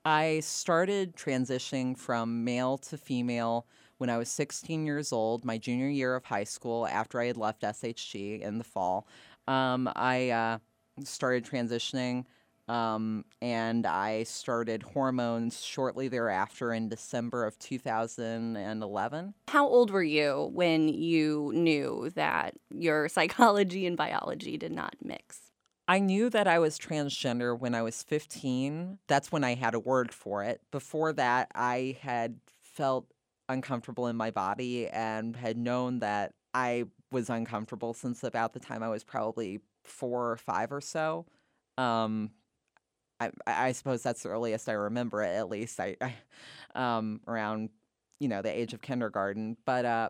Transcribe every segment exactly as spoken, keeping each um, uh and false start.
I started transitioning from male to female when I was sixteen years old, my junior year of high school, after I had left S H G in the fall. Um, I uh, started transitioning um, and I started hormones shortly thereafter in December of two thousand eleven. How old were you when you knew that your psychology and biology did not mix? I knew that I was transgender when I was fifteen. That's when I had a word for it. Before that, I had felt uncomfortable in my body and had known that I was uncomfortable since about the time I was probably four or five or so. Um, I, I suppose that's the earliest I remember it, at least I, I um, around, you know, the age of kindergarten. But uh,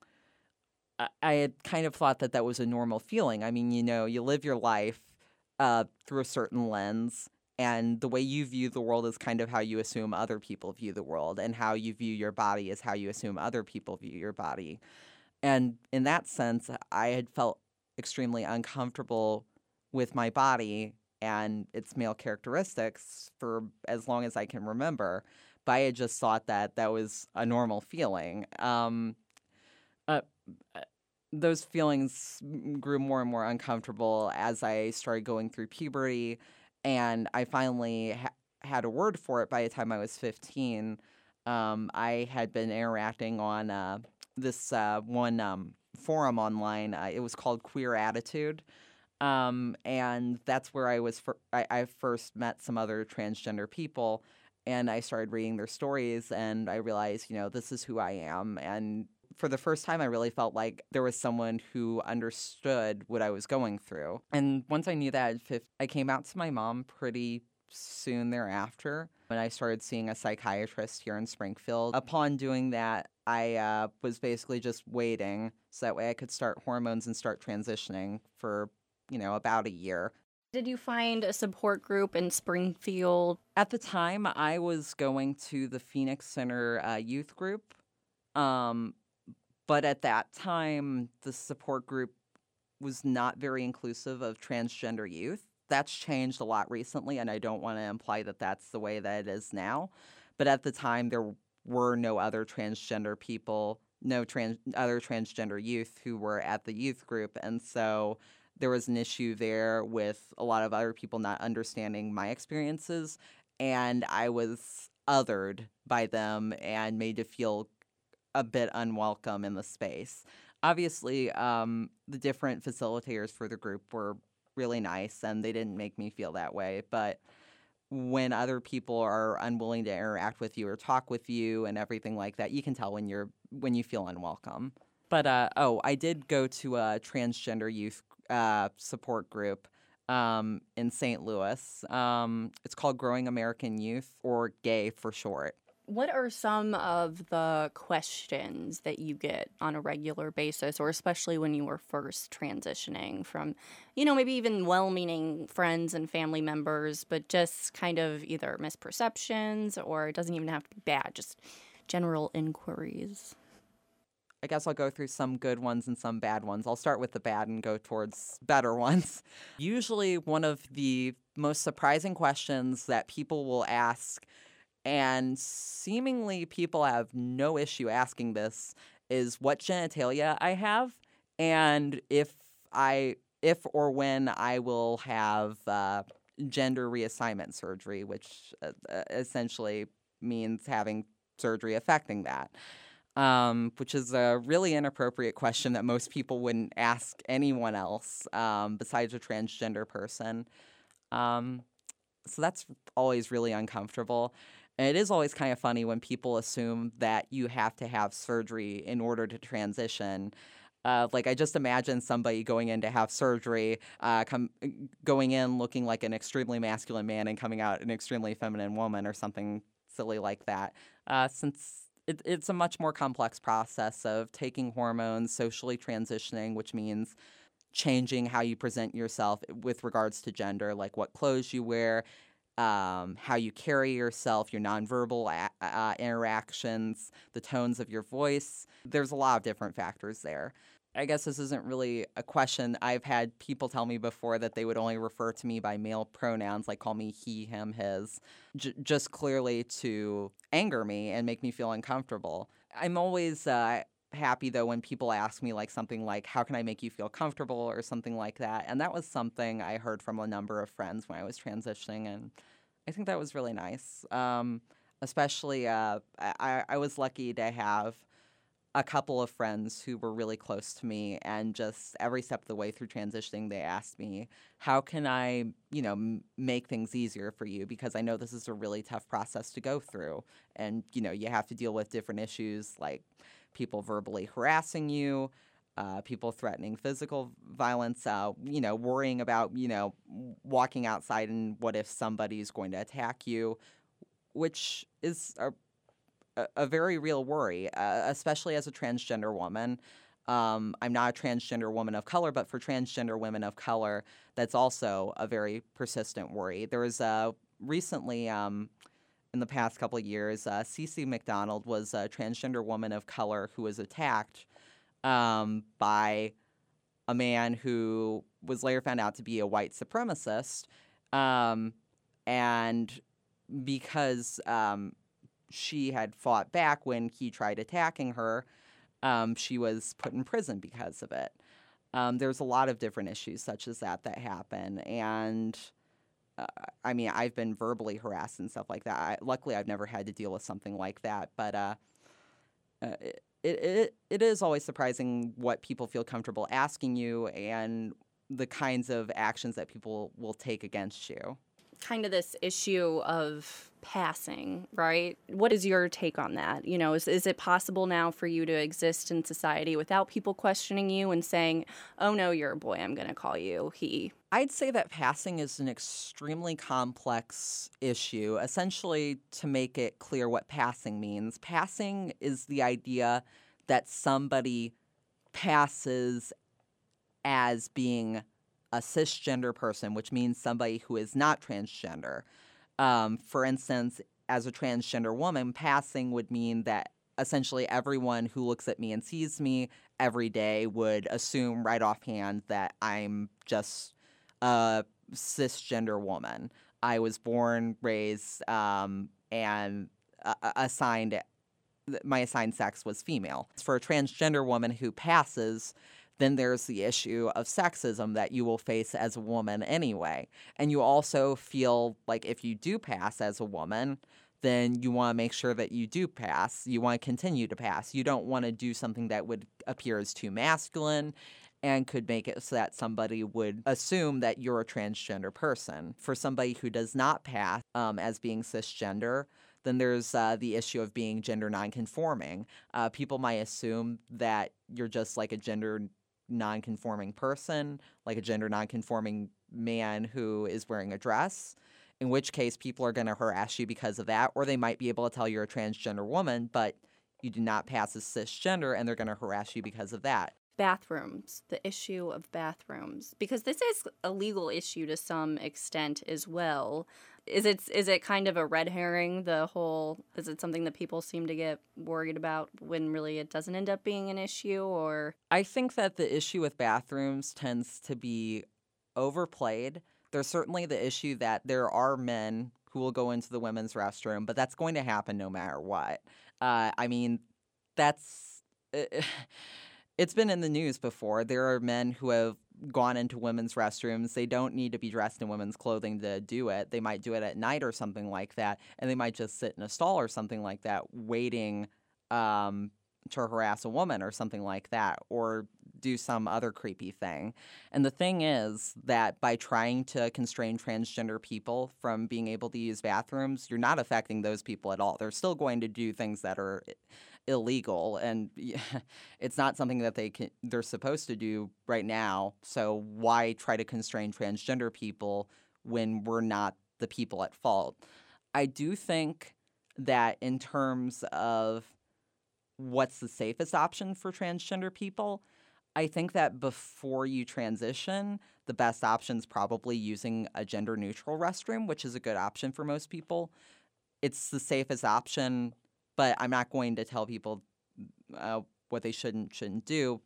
I I had kind of thought that that was a normal feeling. I mean, you know, you live your life uh, through a certain lens, and the way you view the world is kind of how you assume other people view the world, and how you view your body is how you assume other people view your body. And in that sense, I had felt extremely uncomfortable with my body and its male characteristics for as long as I can remember. But I had just thought that that was a normal feeling. Um, uh, uh, those feelings m- grew more and more uncomfortable as I started going through puberty, and I finally ha- had a word for it by the time I was fifteen. Um, I had been interacting on uh, this uh, one um, forum online. Uh, it was called Queer Attitude. Um, and that's where I was. Fir- I, I first met some other transgender people, and I started reading their stories, and I realized, you know, this is who I am. And for the first time, I really felt like there was someone who understood what I was going through. And once I knew that, at fif- I came out to my mom pretty soon thereafter, when I started seeing a psychiatrist here in Springfield. Upon doing that, I uh, was basically just waiting so that way I could start hormones and start transitioning for you know, about a year. Did you find a support group in Springfield? At the time, I was going to the Phoenix Center uh, youth group. Um, but at that time, the support group was not very inclusive of transgender youth. That's changed a lot recently, and I don't want to imply that that's the way that it is now. But at the time, there were no other transgender people, no trans other transgender youth who were at the youth group, and so there was an issue there with a lot of other people not understanding my experiences, and I was othered by them and made to feel a bit unwelcome in the space. Obviously, um, the different facilitators for the group were really nice and they didn't make me feel that way. But when other people are unwilling to interact with you or talk with you and everything like that, you can tell when you're when you feel unwelcome. But uh, oh, I did go to a transgender youth uh, support group um, in Saint Louis. Um, it's called Growing American Youth, or GAY for short. What are some of the questions that you get on a regular basis, or especially when you were first transitioning from, you know, maybe even well meaning friends and family members, but just kind of either misperceptions or it doesn't even have to be bad, just general inquiries? I guess I'll go through some good ones and some bad ones. I'll start with the bad and go towards better ones. Usually, one of the most surprising questions that people will ask, and seemingly people have no issue asking this, is what genitalia I have and if I if or when I will have uh, gender reassignment surgery, which uh, uh, essentially means having surgery affecting that. Um, which is a really inappropriate question that most people wouldn't ask anyone else um, besides a transgender person. Um, so that's always really uncomfortable. And it is always kind of funny when people assume that you have to have surgery in order to transition. Uh, like I just imagine somebody going in to have surgery, uh, come going in looking like an extremely masculine man and coming out an extremely feminine woman or something silly like that. Uh, since it, it's a much more complex process of taking hormones, socially transitioning, which means changing how you present yourself with regards to gender, like what clothes you wear, um, how you carry yourself, your nonverbal a- uh, interactions, the tones of your voice. There's a lot of different factors there. I guess this isn't really a question. I've had people tell me before that they would only refer to me by male pronouns, like call me he, him, his, j- just clearly to anger me and make me feel uncomfortable. I'm always uh, happy, though, when people ask me like something like, how can I make you feel comfortable or something like that. And that was something I heard from a number of friends when I was transitioning. And I think that was really nice. Um, especially, uh, I, I was lucky to have a couple of friends who were really close to me, and just every step of the way through transitioning they asked me, how can I, you know, m- make things easier for you, because I know this is a really tough process to go through, and you know, you have to deal with different issues like people verbally harassing you, uh, people threatening physical violence, uh, you know, worrying about, you know, w- walking outside and what if somebody's going to attack you, which is a a, a very real worry, uh, especially as a transgender woman. Um, I'm not a transgender woman of color, but for transgender women of color, that's also a very persistent worry. There was uh, recently, um, in the past couple of years, uh, Cece McDonald was a transgender woman of color who was attacked um, by a man who was later found out to be a white supremacist. Um, and because um, she had fought back when he tried attacking her, um, she was put in prison because of it. Um, there's a lot of different issues such as that that happen. And uh, I mean, I've been verbally harassed and stuff like that. I, luckily, I've never had to deal with something like that. But uh, uh, it, it, it is always surprising what people feel comfortable asking you and the kinds of actions that people will take against you. Kind of this issue of passing, right? What is your take on that? You know, is is it possible now for you to exist in society without people questioning you and saying, "Oh no, you're a boy, I'm going to call you he"? I'd say that passing is an extremely complex issue. Essentially, to make it clear what passing means, passing is the idea that somebody passes as being a cisgender person, which means somebody who is not transgender. Um, for instance, as a transgender woman, passing would mean that essentially everyone who looks at me and sees me every day would assume right offhand that I'm just a cisgender woman. I was born, raised, um, and uh, assigned my assigned sex was female. For a transgender woman who passes, then there's the issue of sexism that you will face as a woman anyway. And you also feel like if you do pass as a woman, then you want to make sure that you do pass. You want to continue to pass. You don't want to do something that would appear as too masculine and could make it so that somebody would assume that you're a transgender person. For somebody who does not pass um, as being cisgender, then there's uh, the issue of being gender nonconforming. Uh, people might assume that you're just like a gender nonconforming person, like a gender nonconforming man who is wearing a dress, in which case people are going to harass you because of that, or they might be able to tell you're a transgender woman, but you do not pass as cisgender, and they're going to harass you because of that. Bathrooms, the issue of bathrooms, because this is a legal issue to some extent as well. Is it is it kind of a red herring, the whole, is it something that people seem to get worried about when really it doesn't end up being an issue? Or I think that the issue with bathrooms tends to be overplayed. There's certainly the issue that there are men who will go into the women's restroom, but that's going to happen no matter what. Uh, I mean, that's it's been in the news before. There are men who have gone into women's restrooms. They don't need to be dressed in women's clothing to do it. They might do it at night or something like that, and they might just sit in a stall or something like that, waiting um, to harass a woman or something like that, or do some other creepy thing. And the thing is that by trying to constrain transgender people from being able to use bathrooms, you're not affecting those people at all. They're still going to do things that are illegal, and it's not something that they can, they're supposed to do right now. So why try to constrain transgender people when we're not the people at fault? I do think that in terms of what's the safest option for transgender people, I think that before you transition, the best option is probably using a gender neutral restroom, which is a good option for most people. It's the safest option, but I'm not going to tell people uh, what they should and shouldn't do.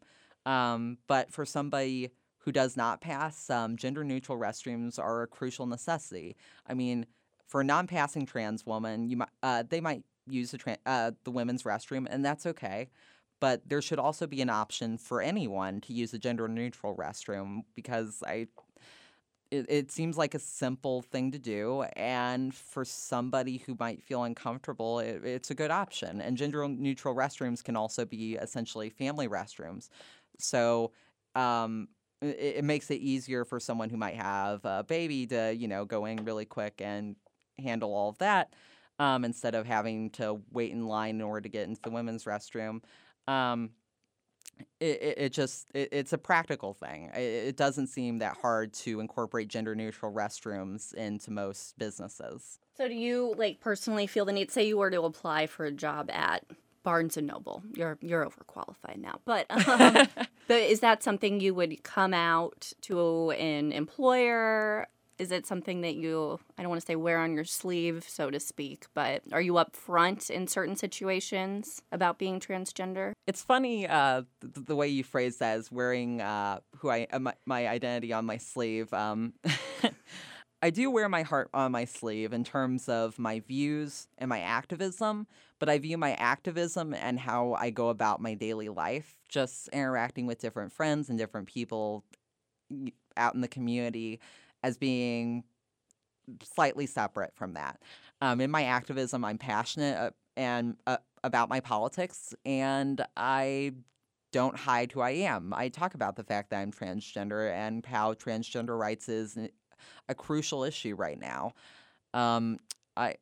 Um, but for somebody who does not pass, um, gender-neutral restrooms are a crucial necessity. I mean, for a non-passing trans woman, you might uh, they might use the tran uh, the women's restroom, and that's okay. But there should also be an option for anyone to use a gender-neutral restroom because I it, it seems like a simple thing to do, and for somebody who might feel uncomfortable, it, it's a good option. And gender-neutral restrooms can also be essentially family restrooms. So um, it, it makes it easier for someone who might have a baby to, you know, go in really quick and handle all of that um, instead of having to wait in line in order to get into the women's restroom. Um, it, it, it just it, it's a practical thing. It, it doesn't seem that hard to incorporate gender neutral restrooms into most businesses. So do you like personally feel the need, say you were to apply for a job at Barnes and Noble. You're you're overqualified now. But um but is that something you would come out to an employer? Is it something that you, I don't want to say wear on your sleeve, so to speak, but are you upfront in certain situations about being transgender? It's funny uh, th- the way you phrase that is wearing uh, who I uh, my, my identity on my sleeve. Um, I do wear my heart on my sleeve in terms of my views and my activism, but I view my activism and how I go about my daily life, just interacting with different friends and different people y- out in the community, as being slightly separate from that. Um, in my activism, I'm passionate uh, and uh, about my politics, and I don't hide who I am. I talk about the fact that I'm transgender and how transgender rights is n- a crucial issue right now. Um, I,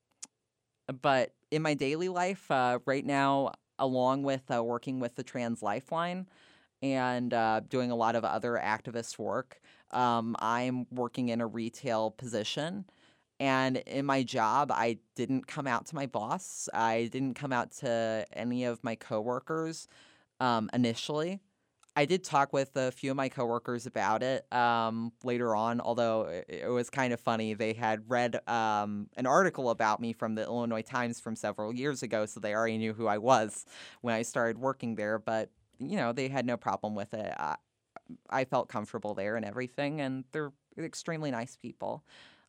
but in my daily life, uh, right now, along with uh, working with the Trans Lifeline and uh, doing a lot of other activist work, um, I'm working in a retail position. And in my job, I didn't come out to my boss. I didn't come out to any of my coworkers um, initially. I did talk with a few of my coworkers about it um, later on, although it, it was kind of funny. They had read um, an article about me from the Illinois Times from several years ago, so they already knew who I was when I started working there. But, you know, they had no problem with it. I, I felt comfortable there and everything, and they're extremely nice people.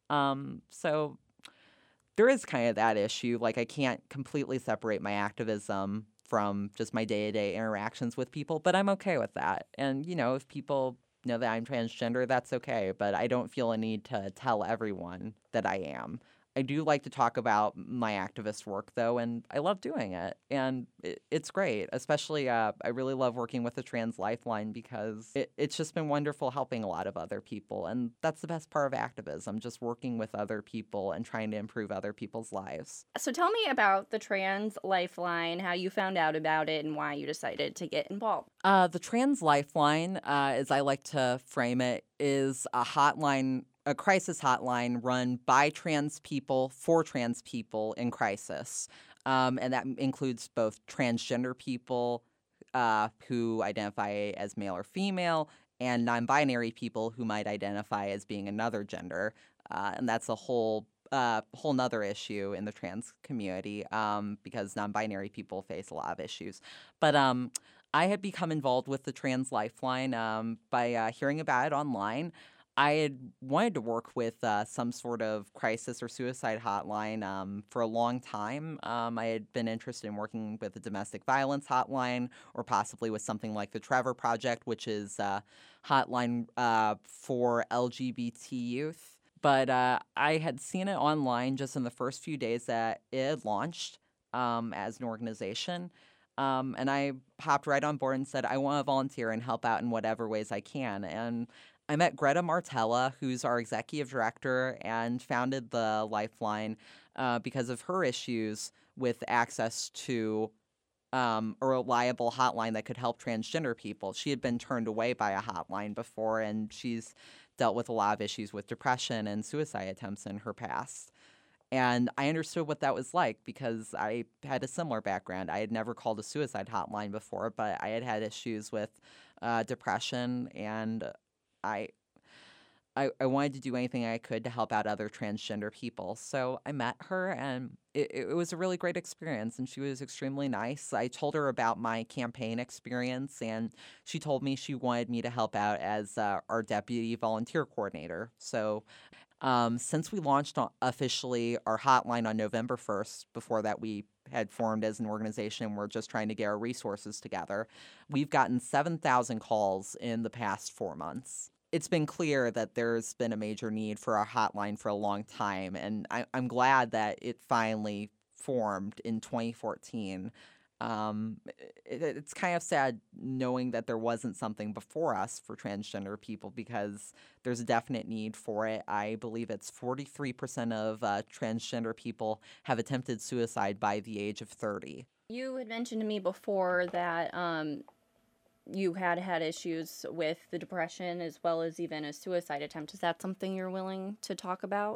Um, so there is kind of that issue. Like, I can't completely separate my activism from just my day to day interactions with people, but I'm okay with that. And, you know, if people know that I'm transgender, that's okay. But I don't feel a need to tell everyone that I am. I do like to talk about my activist work, though, and I love doing it. And it, it's great, especially uh, I really love working with the Trans Lifeline because it, it's just been wonderful helping a lot of other people. And that's the best part of activism, just working with other people and trying to improve other people's lives. So tell me about the Trans Lifeline, how you found out about it, and why you decided to get involved. Uh, the Trans Lifeline, uh, as I like to frame it, is a hotline, a crisis hotline run by trans people for trans people in crisis. Um, and that includes both transgender people uh, who identify as male or female and non binary people who might identify as being another gender. Uh, and that's a whole uh, whole nother issue in the trans community um, because non-binary people face a lot of issues. But um, I had become involved with the Trans Lifeline um, by uh, hearing about it online. I had wanted to work with uh, some sort of crisis or suicide hotline um, for a long time. Um, I had been interested in working with a domestic violence hotline or possibly with something like the Trevor Project, which is a hotline uh, for L G B T youth. But uh, I had seen it online just in the first few days that it had launched um, as an organization. Um, and I hopped right on board and said, I want to volunteer and help out in whatever ways I can. And I met Greta Martella, who's our executive director and founded the Lifeline uh, because of her issues with access to um, a reliable hotline that could help transgender people. She had been turned away by a hotline before, and she's dealt with a lot of issues with depression and suicide attempts in her past. And I understood what that was like because I had a similar background. I had never called a suicide hotline before, but I had had issues with uh, depression, and I I, I wanted to do anything I could to help out other transgender people. So I met her, and it, it was a really great experience, and she was extremely nice. I told her about my campaign experience, and she told me she wanted me to help out as uh, our deputy volunteer coordinator. So um, since we launched o- officially our hotline on November first, before that we had formed as an organization, we're just trying to get our resources together. We've gotten seven thousand calls in the past four months. It's been clear that there's been a major need for our hotline for a long time, and I, I'm glad that it finally formed in twenty fourteen. Um, it, it's kind of sad knowing that there wasn't something before us for transgender people because there's a definite need for it. I believe it's forty-three percent of uh, transgender people have attempted suicide by the age of thirty. You had mentioned to me before that um, you had had issues with the depression as well as even a suicide attempt. Is that something you're willing to talk about?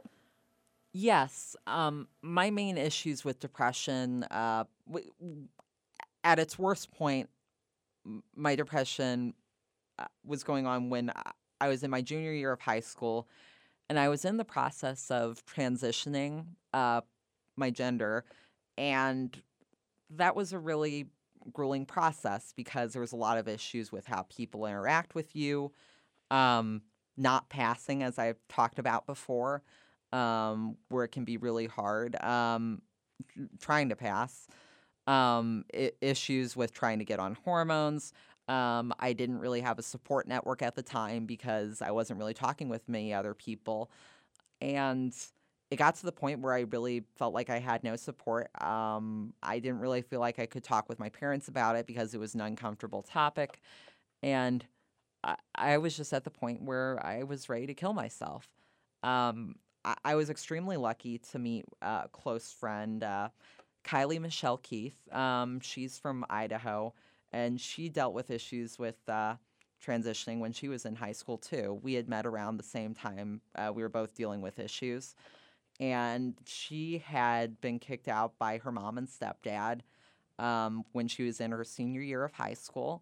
Yes, um, my main issues with depression, uh, w- w- at its worst point, m- my depression uh, was going on when I I was in my junior year of high school, and I was in the process of transitioning uh, my gender, and that was a really grueling process because there was a lot of issues with how people interact with you, um, not passing, as I've talked about before, um, where it can be really hard, um, trying to pass, um, I- issues with trying to get on hormones. Um, I didn't really have a support network at the time because I wasn't really talking with many other people. And it got to the point where I really felt like I had no support. Um, I didn't really feel like I could talk with my parents about it because it was an uncomfortable topic. And I, I was just at the point where I was ready to kill myself. Um, I, I was extremely lucky to meet a close friend, uh, Kylie Michelle Keith. Um, she's from Idaho, and she dealt with issues with uh, transitioning when she was in high school, too. We had met around the same time. Uh, we were both dealing with issues. And she had been kicked out by her mom and stepdad um, when she was in her senior year of high school,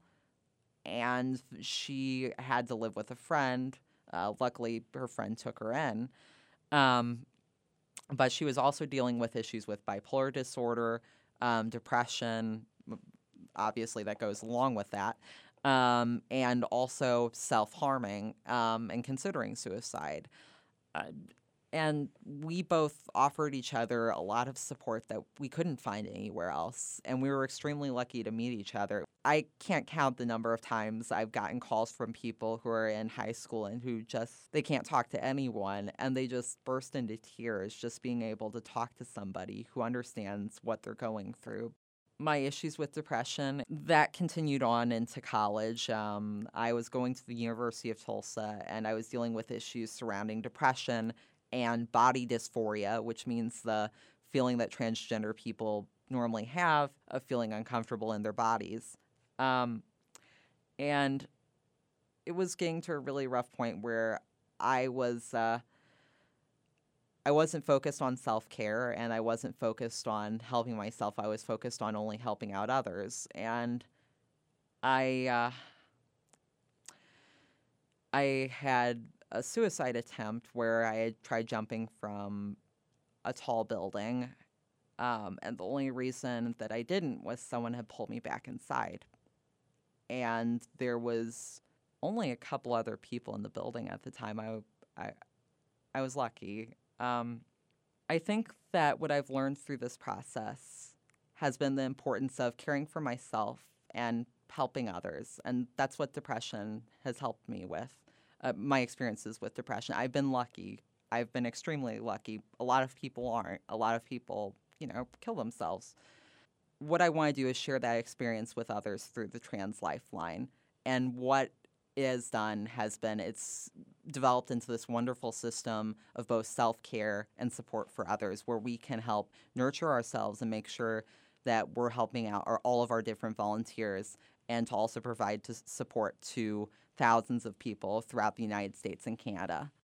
and she had to live with a friend. Uh, luckily, her friend took her in. Um, but she was also dealing with issues with bipolar disorder, um, depression. m- Obviously, that goes along with that. Um, and also self harming um, and considering suicide. Uh, and we both offered each other a lot of support that we couldn't find anywhere else. And we were extremely lucky to meet each other. I can't count the number of times I've gotten calls from people who are in high school and who just, they can't talk to anyone and they just burst into tears just being able to talk to somebody who understands what they're going through. My issues with depression that continued on into college. Um, I was going to the University of Tulsa and I was dealing with issues surrounding depression and body dysphoria, which means the feeling that transgender people normally have of feeling uncomfortable in their bodies. Um, and it was getting to a really rough point where I was uh, I wasn't focused on self care and I wasn't focused on helping myself. I was focused on only helping out others, and I uh, I had a suicide attempt where I had tried jumping from a tall building. Um, and the only reason that I didn't was someone had pulled me back inside. And there was only a couple other people in the building at the time. I, I, I was lucky. Um, I think that what I've learned through this process has been the importance of caring for myself and helping others. And that's what depression has helped me with. Uh, my experiences with depression. I've been lucky. I've been extremely lucky. A lot of people aren't. A lot of people, you know, kill themselves. What I want to do is share that experience with others through the Trans Lifeline. And what it has done has been it's developed into this wonderful system of both self care and support for others, where we can help nurture ourselves and make sure that we're helping out our, all of our different volunteers, and to also provide to support to thousands of people throughout the United States and Canada.